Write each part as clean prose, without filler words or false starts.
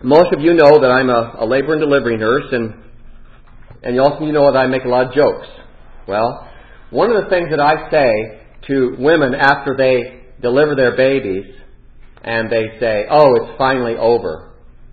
Most of you know that I'm a labor and delivery nurse, and also you know that I make a lot of jokes. Well, one of the things that I say to women after they deliver their babies, and they say, "Oh, it's finally over,"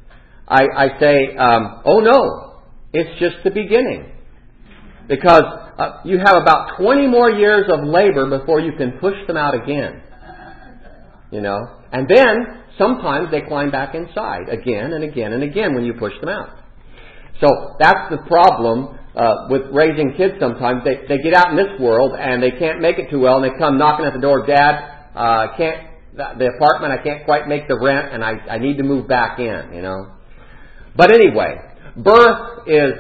I say, "Oh no, it's just the beginning." Because you have about 20 more years of labor before you can push them out again. You know? And then, sometimes they climb back inside again and again and again when you push them out. So, that's the problem with raising kids sometimes. They get out in this world and they can't make it too well, and they come knocking at the door, "Dad, the apartment, I can't quite make the rent, and I need to move back in," you know. But anyway, birth is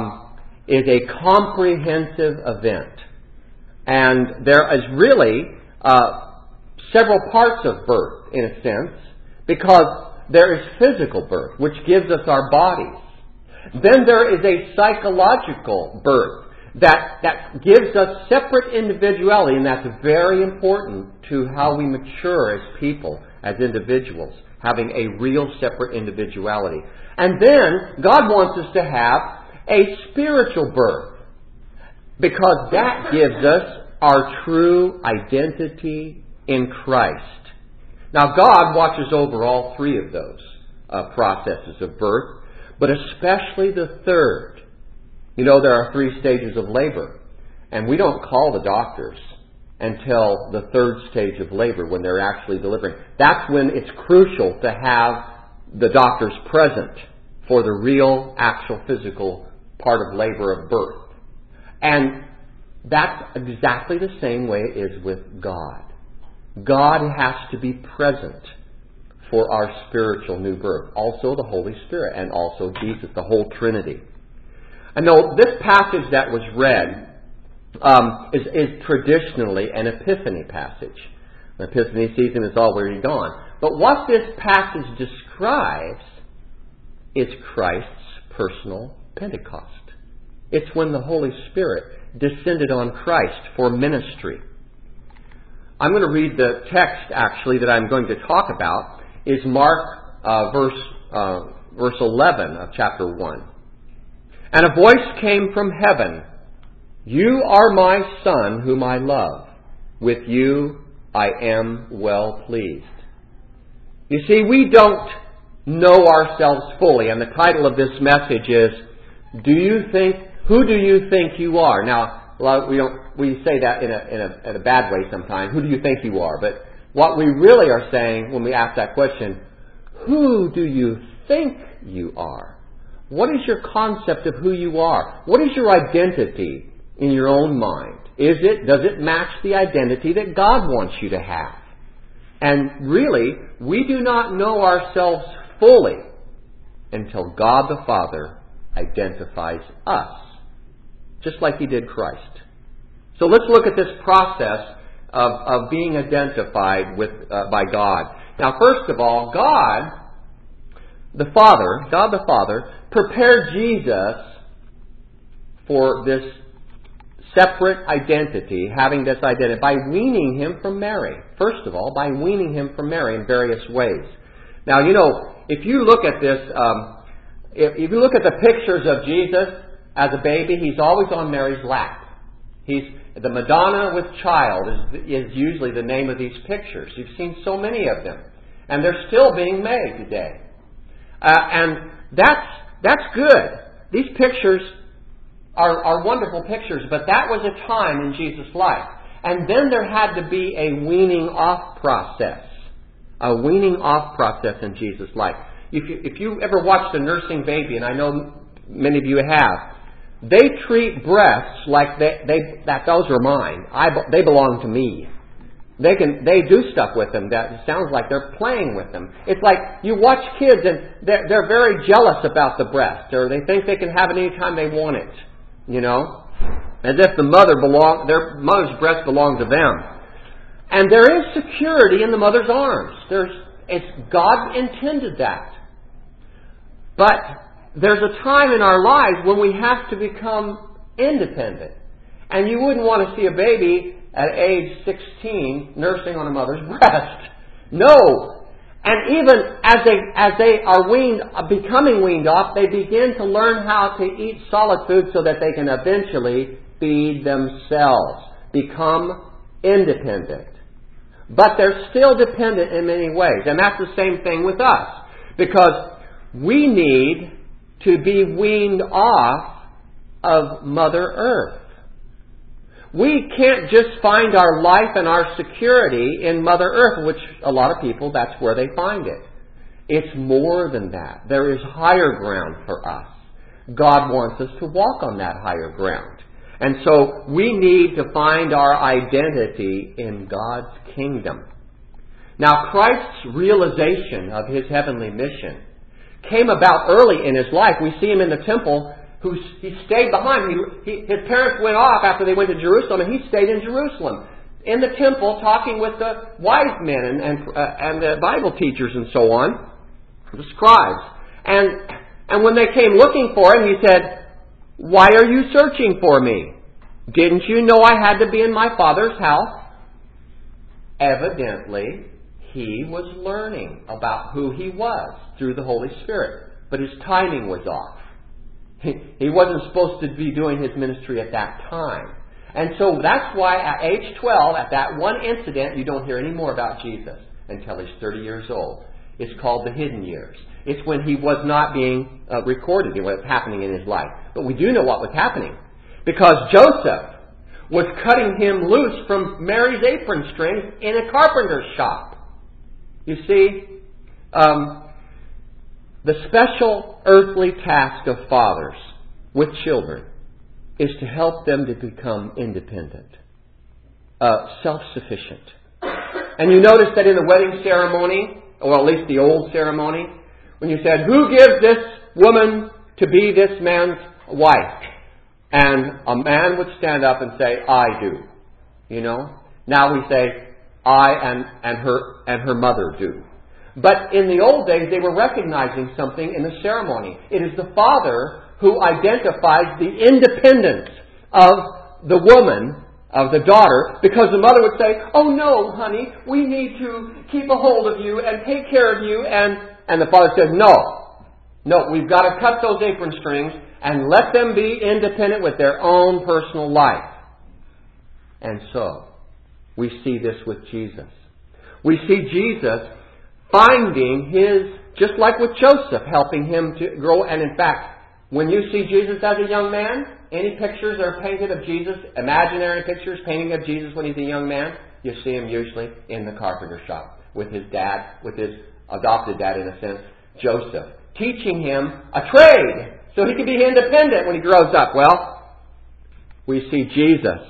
a comprehensive event. And there is really several parts of birth, in a sense, because there is physical birth, which gives us our bodies. Then there is a psychological birth that gives us separate individuality, and that's very important to how we mature as people, as individuals, having a real separate individuality. And then God wants us to have a spiritual birth, because that gives us our true identity in Christ. Now, God watches over all three of those processes of birth, but especially the third. You know, there are 3 stages of labor, and we don't call the doctors until the 3rd stage of labor, when they're actually delivering. That's when it's crucial to have the doctors present for the real, actual, physical part of labor of birth. And that's exactly the same way it is with God. God has to be present for our spiritual new birth. Also the Holy Spirit, and also Jesus, the whole Trinity. I know this passage that was read is traditionally an Epiphany passage. The Epiphany season is already gone. But what this passage describes is Christ's personal Pentecost. It's when the Holy Spirit descended on Christ for ministry. I'm going to read the text, actually, that I'm going to talk about, is Mark verse 11 of chapter 1. "And a voice came from heaven, 'You are my Son, whom I love. With you I am well pleased.'" You see, we don't know ourselves fully, and the title of this message is, "Who do you think you are?" Now, we say that in a bad way sometimes. Who do you think you are? But what we really are saying when we ask that question, who do you think you are? What is your concept of who you are? What is your identity in your own mind? Does it match the identity that God wants you to have? And really, we do not know ourselves fully until God the Father identifies us, just like He did Christ. So let's look at this process of being identified by God. Now, first of all, God the Father, prepared Jesus for this separate identity, having this identity, by weaning Him from Mary. First of all, by weaning Him from Mary in various ways. Now, you know, if you look at this, if you look at the pictures of Jesus as a baby, He's always on Mary's lap. The Madonna with Child is usually the name of these pictures. You've seen so many of them. And they're still being made today. And that's good. These pictures are wonderful pictures, but that was a time in Jesus' life. And then there had to be a weaning off process. A weaning off process in Jesus' life. If you ever watched a nursing baby, and I know many of you have, they treat breasts like that those are mine. They belong to me. They do stuff with them that sounds like they're playing with them. It's like you watch kids and they're very jealous about the breast, or they think they can have it anytime they want it. You know, as if their mother's breast belonged to them. And there is security in the mother's arms. God intended that. But there's a time in our lives when we have to become independent. And you wouldn't want to see a baby at age 16 nursing on a mother's breast. No! And even as they are becoming weaned off, they begin to learn how to eat solid food so that they can eventually feed themselves, become independent. But they're still dependent in many ways. And that's the same thing with us. Because we need to be weaned off of Mother Earth. We can't just find our life and our security in Mother Earth, which a lot of people, that's where they find it. It's more than that. There is higher ground for us. God wants us to walk on that higher ground. And so we need to find our identity in God's kingdom. Now, Christ's realization of His heavenly mission came about early in His life. We see Him in the temple. He stayed behind. His parents went off after they went to Jerusalem, and He stayed in Jerusalem, in the temple, talking with the wise men and the Bible teachers and so on, the scribes. And when they came looking for Him, He said, "Why are you searching for me? Didn't you know I had to be in my Father's house?" Evidently, He was learning about who He was through the Holy Spirit, but His timing was off. He wasn't supposed to be doing His ministry at that time. And so that's why at age 12, at that one incident, you don't hear any more about Jesus until He's 30 years old. It's called the hidden years. It's when He was not being recorded in what was happening in His life. But we do know what was happening. Because Joseph was cutting Him loose from Mary's apron strings in a carpenter's shop. You see, the special earthly task of fathers with children is to help them to become independent, self-sufficient. And you notice that in the wedding ceremony, or at least the old ceremony, when you said, "Who gives this woman to be this man's wife?" And a man would stand up and say, "I do." You know? Now we say, "I and her mother do." But in the old days, they were recognizing something in the ceremony. It is the father who identifies the independence of the woman, of the daughter, because the mother would say, "Oh no, honey, we need to keep a hold of you and take care of you." And the father says, No, we've got to cut those apron strings and let them be independent with their own personal life. And so, we see this with Jesus. We see Jesus finding just like with Joseph, helping him to grow. And in fact, when you see Jesus as a young man, any pictures that are painted of Jesus, imaginary pictures, painting of Jesus when He's a young man, you see Him usually in the carpenter shop with his dad, with his adopted dad in a sense, Joseph, teaching him a trade so he can be independent when he grows up. Well, we see Jesus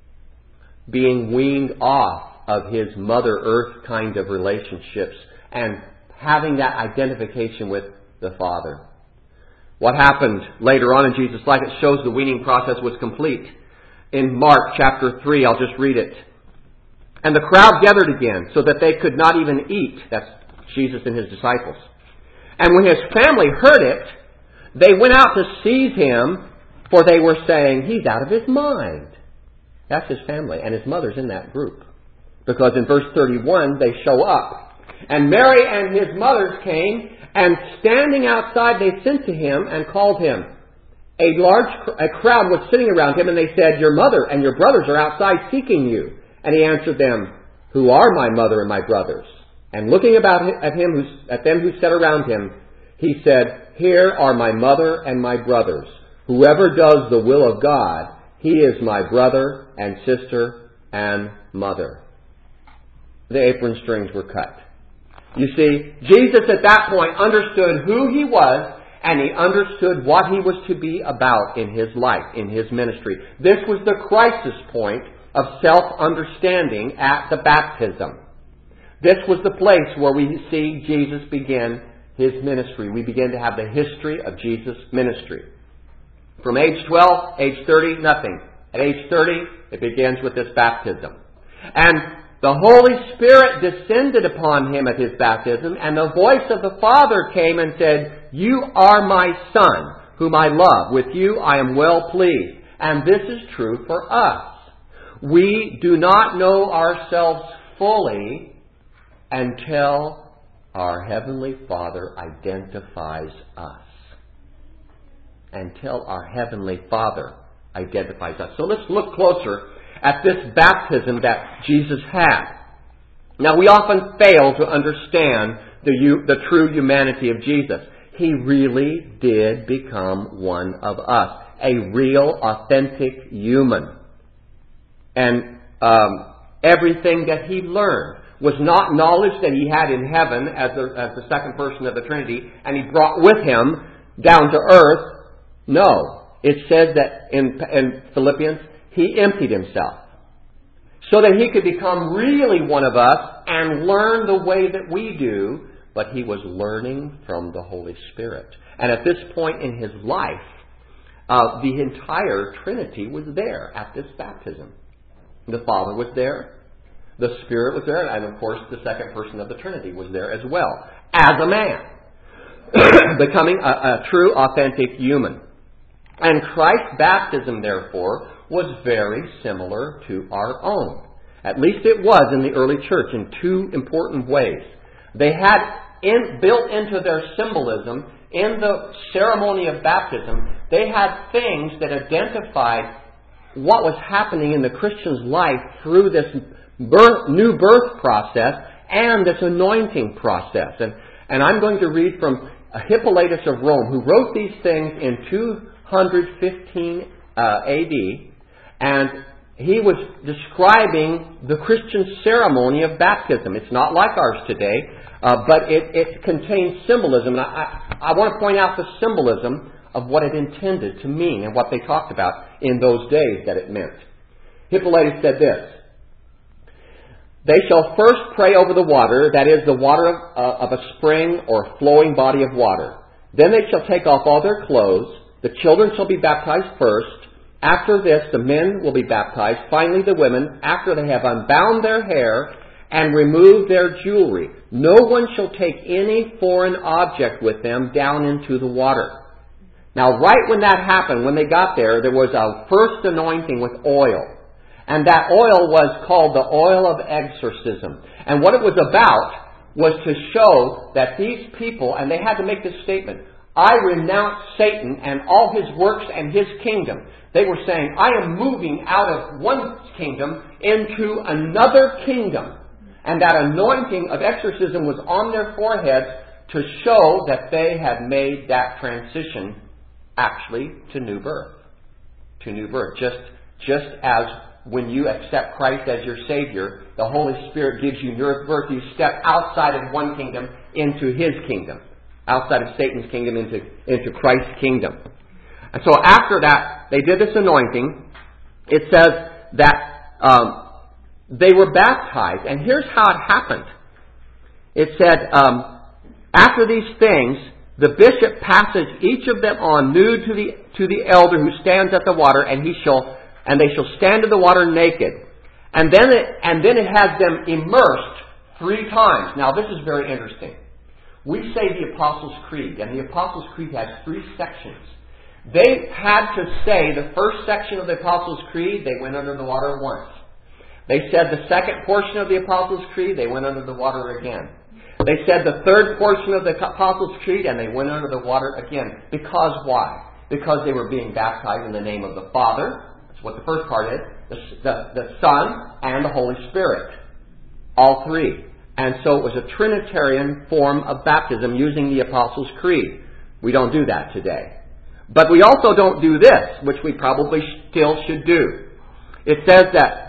being weaned off of his Mother Earth kind of relationships and having that identification with the Father. What happened later on in Jesus' life, it shows the weaning process was complete. In Mark chapter 3, I'll just read it. "And the crowd gathered again, so that they could not even eat." That's Jesus and His disciples. "And when His family heard it, they went out to seize Him, for they were saying, 'He's out of His mind.'" That's His family, and His mother's in that group. Because in verse 31, they show up. "And Mary and His mothers came, and standing outside they sent to Him and called Him. A crowd was sitting around Him, and they said, 'Your mother and your brothers are outside seeking you.' And He answered them, 'Who are my mother and my brothers?' And looking at them who sat around Him, He said, 'Here are my mother and my brothers. Whoever does the will of God, he is my brother and sister and mother.'" The apron strings were cut. You see, Jesus at that point understood who He was, and He understood what He was to be about in His life, in His ministry. This was the crisis point of self-understanding at the baptism. This was the place where we see Jesus begin His ministry. We begin to have the history of Jesus' ministry. From age 12, age 30, nothing. At age 30, it begins with this baptism. And the Holy Spirit descended upon Him at His baptism, and the voice of the Father came and said, "You are my Son, whom I love. With you I am well pleased." And this is true for us. We do not know ourselves fully until our Heavenly Father identifies us. Until our Heavenly Father identifies us. So let's look closer at this baptism that Jesus had. Now, we often fail to understand the true humanity of Jesus. He really did become one of us, a real, authentic human. And everything that he learned was not knowledge that he had in heaven as the second person of the Trinity, and he brought with him down to earth. No. It says that in Philippians, he emptied himself so that he could become really one of us and learn the way that we do, but he was learning from the Holy Spirit. And at this point in his life, the entire Trinity was there at this baptism. The Father was there, the Spirit was there, and of course the second person of the Trinity was there as well, as a man, becoming a true, authentic human. And Christ's baptism, therefore, was very similar to our own. At least it was in the early church in two important ways. They had built into their symbolism, in the ceremony of baptism, they had things that identified what was happening in the Christian's life through this new birth process and this anointing process. And I'm going to read from Hippolytus of Rome, who wrote these things in 215 AD, and he was describing the Christian ceremony of baptism. It's not like ours today, but it contains symbolism. And I want to point out the symbolism of what it intended to mean and what they talked about in those days that it meant. Hippolytus said this: "They shall first pray over the water, that is, the water of a spring or flowing body of water. Then they shall take off all their clothes. The children shall be baptized first. After this, the men will be baptized. Finally, the women, after they have unbound their hair and removed their jewelry. No one shall take any foreign object with them down into the water." Now, right when that happened, when they got there, there was a first anointing with oil. And that oil was called the oil of exorcism. And what it was about was to show that these people, and they had to make this statement, "I renounce Satan and all his works and his kingdom." They were saying, I am moving out of one kingdom into another kingdom. And that anointing of exorcism was on their foreheads to show that they had made that transition actually to new birth. To new birth. Just as when you accept Christ as your Savior, the Holy Spirit gives you new birth. You step outside of one kingdom into His kingdom. Outside of Satan's kingdom into Christ's kingdom. And so after that, they did this anointing. It says that they were baptized. And here's how it happened. It said, after these things, the bishop passes each of them on nude to the elder who stands at the water, and they shall stand in the water naked. And then it has them immersed 3 times. Now this is very interesting. We say the Apostles' Creed, and the Apostles' Creed has 3 sections. They had to say the first section of the Apostles' Creed, they went under the water once. They said the second portion of the Apostles' Creed, they went under the water again. They said the third portion of the Apostles' Creed, and they went under the water again. Because why? Because they were being baptized in the name of the Father. That's what the first part is. The Son and the Holy Spirit. All 3. And so it was a Trinitarian form of baptism using the Apostles' Creed. We don't do that today. But we also don't do this, which we probably still should do. It says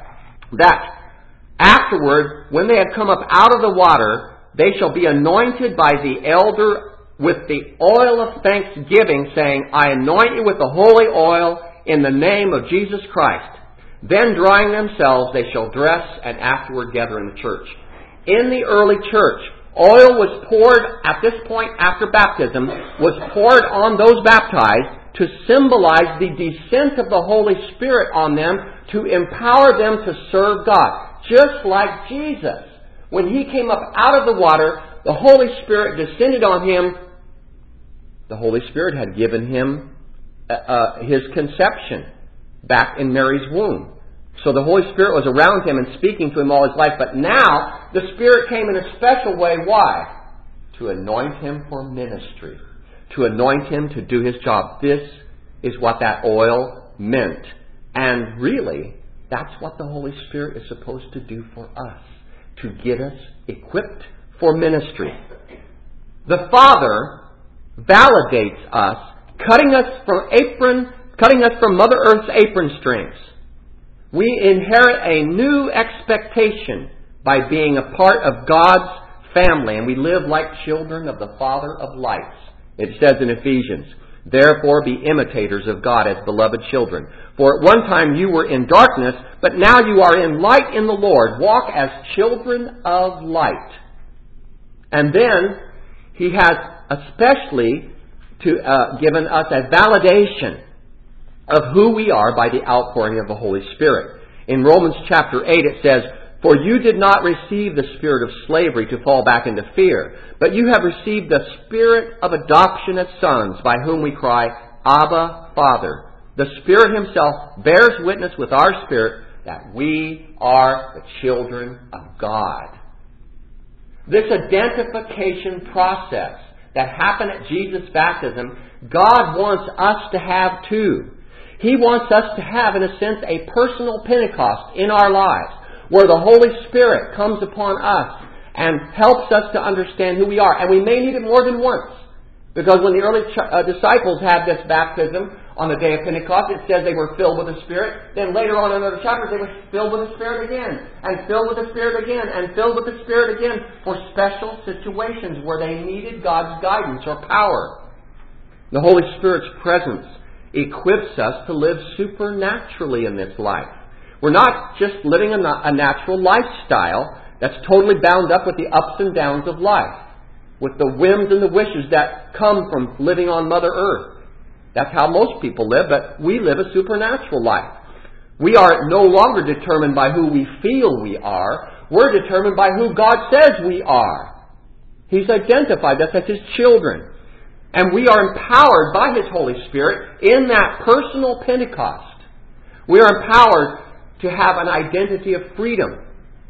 that afterward, when they had come up out of the water, they shall be anointed by the elder with the oil of thanksgiving, saying, I anoint you with the holy oil in the name of Jesus Christ. Then drying themselves, they shall dress and afterward gather in the church. In the early church, oil was poured, at this point after baptism, was poured on those baptized to symbolize the descent of the Holy Spirit on them to empower them to serve God. Just like Jesus. When He came up out of the water, the Holy Spirit descended on Him. The Holy Spirit had given Him His conception back in Mary's womb. So the Holy Spirit was around Him and speaking to Him all His life. But now, the Spirit came in a special way. Why? to anoint him for ministry, to anoint him to do his job. This is what that oil meant. And really, that's what the Holy Spirit is supposed to do for us, to get us equipped for ministry. The Father validates us, cutting us from Mother Earth's apron strings. We inherit a new expectation by being a part of God's family, and we live like children of the Father of lights. It says in Ephesians, "Therefore be imitators of God as beloved children. For at one time you were in darkness, but now you are in light in the Lord. Walk as children of light." And then he has especially given us a validation of who we are by the outpouring of the Holy Spirit. In Romans chapter 8 it says, "For you did not receive the spirit of slavery to fall back into fear, but you have received the spirit of adoption as sons, by whom we cry, Abba, Father." The Spirit Himself bears witness with our spirit that we are the children of God. This identification process that happened at Jesus' baptism, God wants us to have too. He wants us to have, in a sense, a personal Pentecost in our lives, where the Holy Spirit comes upon us and helps us to understand who we are. And we may need it more than once. Because when the early disciples had this baptism on the day of Pentecost, it says they were filled with the Spirit. Then later on in other chapters, they were filled with the Spirit again, and filled with the Spirit again, and filled with the Spirit again, for special situations where they needed God's guidance or power. The Holy Spirit's presence equips us to live supernaturally in this life. We're not just living a natural lifestyle that's totally bound up with the ups and downs of life, with the whims and the wishes that come from living on Mother Earth. That's how most people live, but we live a supernatural life. We are no longer determined by who we feel we are. We're determined by who God says we are. He's identified us as His children. And we are empowered by His Holy Spirit in that personal Pentecost. We are empowered to have an identity of freedom.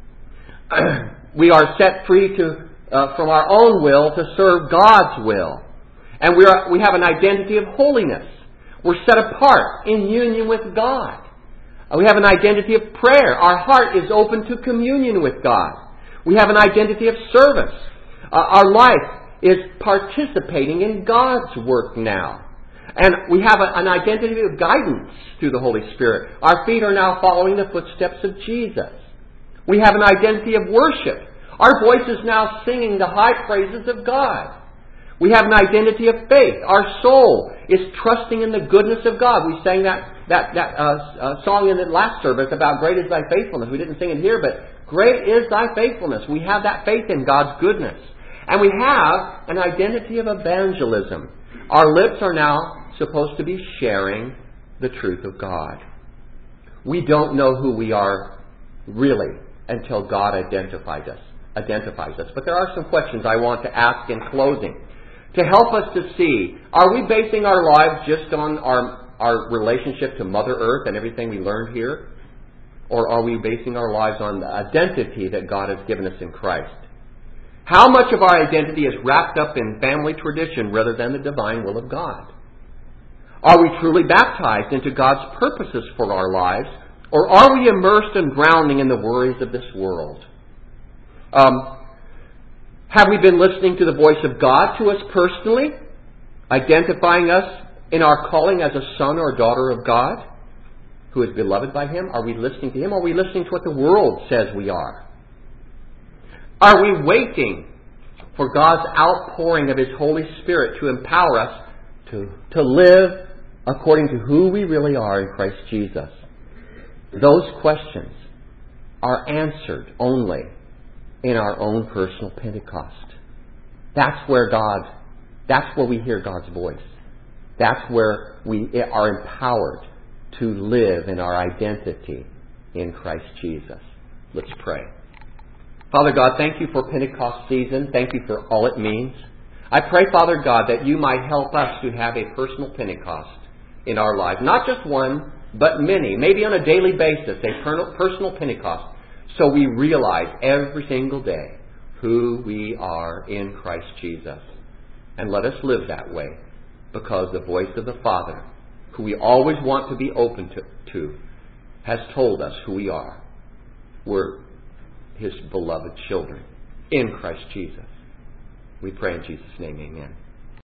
We are set free from our own will to serve God's will. And we have an identity of holiness. We're set apart in union with God. We have an identity of prayer. Our heart is open to communion with God. We have an identity of service. Our life is participating in God's work now. And we have an identity of guidance through the Holy Spirit. Our feet are now following the footsteps of Jesus. We have an identity of worship. Our voice is now singing the high praises of God. We have an identity of faith. Our soul is trusting in the goodness of God. We sang that song in the last service about great is thy faithfulness. We didn't sing it here, but great is thy faithfulness. We have that faith in God's goodness. And we have an identity of evangelism. Our lips are now supposed to be sharing the truth of God. We don't know who we are really until God identifies us. But there are some questions I want to ask in closing to help us to see, are we basing our lives just on our relationship to Mother Earth and everything we learned here? Or are we basing our lives on the identity that God has given us in Christ? How much of our identity is wrapped up in family tradition rather than the divine will of God? Are we truly baptized into God's purposes for our lives? Or are we immersed and drowning in the worries of this world? Have we been listening to the voice of God to us personally, identifying us in our calling as a son or daughter of God who is beloved by Him? Are we listening to Him, or are we listening to what the world says we are? Are we waiting for God's outpouring of His Holy Spirit to empower us to live according to who we really are in Christ Jesus? Those questions are answered only in our own personal Pentecost. That's where we hear God's voice. That's where we are empowered to live in our identity in Christ Jesus. Let's pray. Father God, thank You for Pentecost season. Thank You for all it means. I pray, Father God, that You might help us to have a personal Pentecost in our life. Not just one, but many. Maybe on a daily basis, a personal Pentecost. So we realize every single day who we are in Christ Jesus. And let us live that way, because the voice of the Father, who we always want to be open to, has told us who we are. We're His beloved children in Christ Jesus. We pray in Jesus' name, amen.